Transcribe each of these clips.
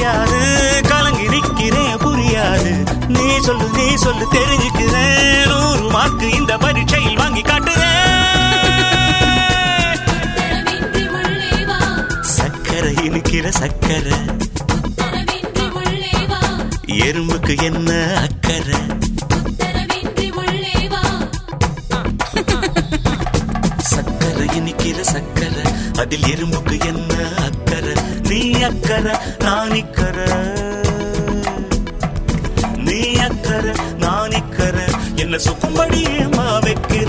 தெரியாது, கலங்கி நிற்கிறேன் புரியாது. நீ சொல்லு தெரிஞ்சுக்கிறேன். 100 மார்க்கு இந்த பரீட்சையில் வாங்கி காட்டுறேன். சக்கரை இனிக்கிற சக்கரை, எறும்புக்கு என்ன அக்கறை? சக்கரை இனிக்கிற சக்கரை, அதில் எறும்புக்கு என்ன அக்கறை? நீ அக்கறை நான் இக்கறை, நீ அக்கறை நான் இக்கறை, என்ன சுக்கும்படி ஏமா வைக்கிற?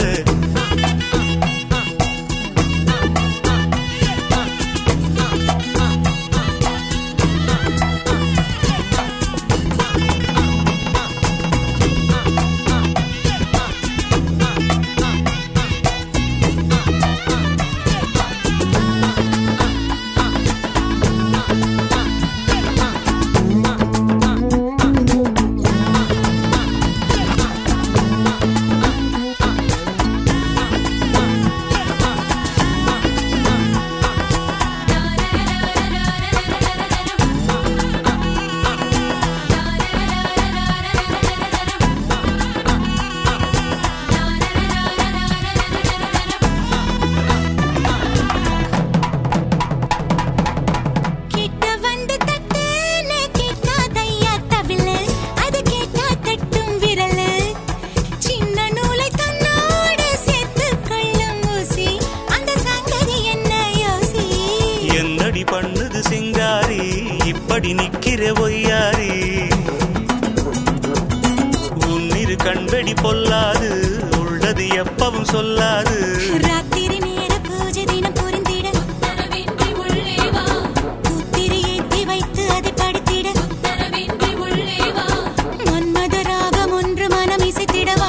பண்ணுது சிங்காரி இப்படி நிக்கிற ஒய்யாரி, உன்னிரு கண்வெடி பொல்லாது, உள்ளது எப்பவும் சொல்லாது. ராத்திரி நேர பூஜை தினம் புரிந்திட, புத்திரி ஏற்றி வைத்து அதை படித்திட, மன்மத ராகம் ஒன்று மனம் இசைத்திடவா?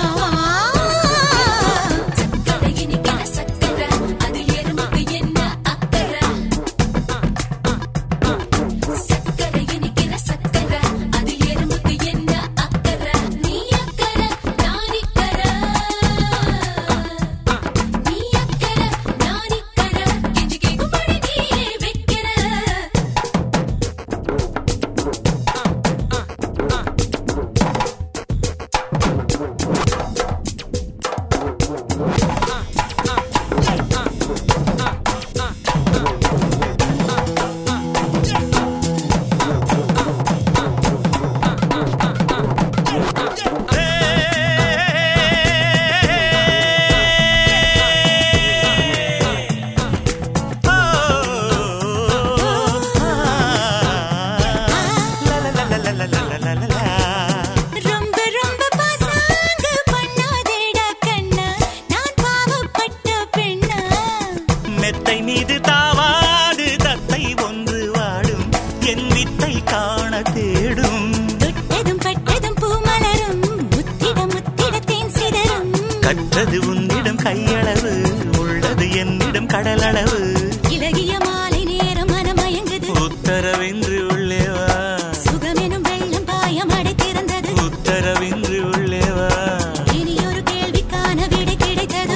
மெத்தை மீது தாவாது தத்தை ஒன்று வாடும், என் வித்தை காண தேடும். தொட்டதும் பட்டதும் பூமலரும், முத்திட தேன் சிதறும். கற்றது உன்னிடம் கையளவு, உள்ளது என்னிடம் கடலளவு. இலகிய மாலை நேரம் மனமயங்குது, உத்தரவின்றி உள்ளேவா? சுகமெனும் வெள்ளம் பாயம் அடைத்திருந்தது, உத்தரவின்றி உள்ளேவா? இனியொரு கேள்விக்கான விடை கிடைத்தது.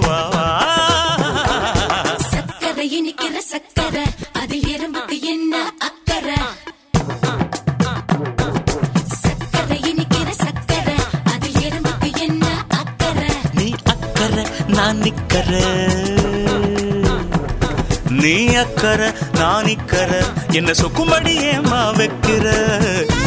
சக்கரை இனிக்கிற சக்கரை, அதில் எறும்புக்கு என்ன அக்கறை? சக்கரை இனிக்கிற சக்கரை, அதில் எறும்புக்கு என்ன அக்கறை? நீ அக்கறை நான் நிக்கறை, நீ அக்கறை நான் இக்கறை, என்ன சொக்கும்படி ஏமா வைக்கிற?